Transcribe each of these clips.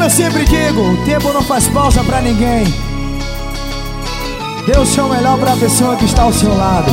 eu sempre digo, o tempo não faz pausa pra ninguém. Dê o seu melhor pra pessoa que está ao seu lado.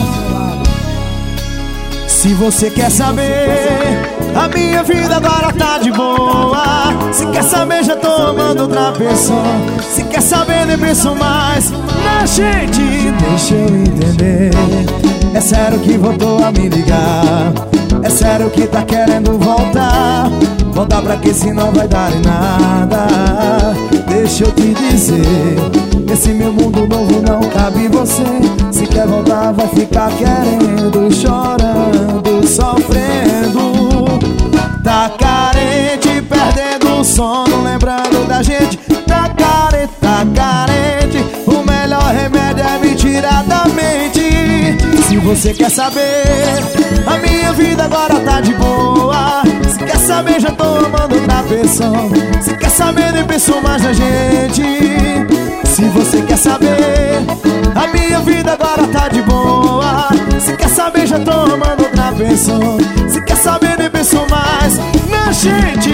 Se você quer saber, a minha vida agora tá de boa. Se quer saber, já tô amando outra pessoa. Se quer saber, nem penso mais na gente. Deixa eu entender, é sério que voltou a me ligar? É sério que tá querendo voltar? Voltar pra que se não vai dar em nada? Deixa eu te dizer, esse meu mundo novo não cabe você. Se quer voltar vai ficar querendo, chorando, sofrendo. Tá carente, perdendo o sono, lembrando da gente. Tá carente, o melhor remédio é me tirar da mente. Se você quer saber, a minha vida agora tá de boa. Se quer saber, já tô amando outra pessoa. Se quer saber, nem penso mais na gente. Se você quer saber, a minha vida agora tá de boa. Se quer saber, já tô amando outra pessoa. Se quer saber, nem penso mais na gente.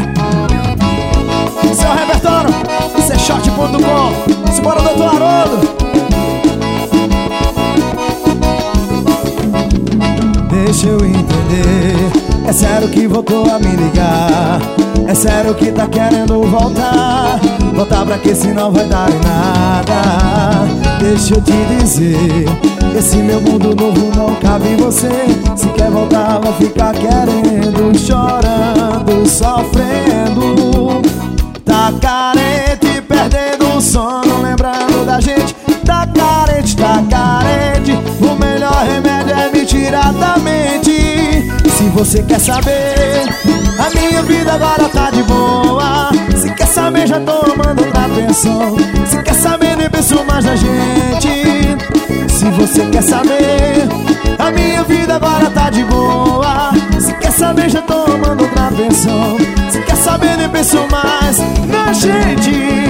Seu repertório, isso é short.com. Simbora, doutor Haroldo. Deixa eu entender, é sério que voltou a me ligar? É sério que tá querendo voltar? Voltar pra que se não vai dar em nada? Deixa eu te dizer, esse meu mundo novo não cabe em você. Se quer voltar vai ficar querendo, chorando, sofrendo. Tá carente, perdendo o sono, lembrando da gente. Tá carente, o melhor remédio é me tirar da mente. Se você quer saber, a minha vida agora tá de boa. Se quer saber, já tô amando outra pessoa. Se quer saber, nem penso mais na gente. Se você quer saber, a minha vida agora tá de boa. Se quer saber, já tô amando outra pessoa. Se quer saber, nem penso mais na gente.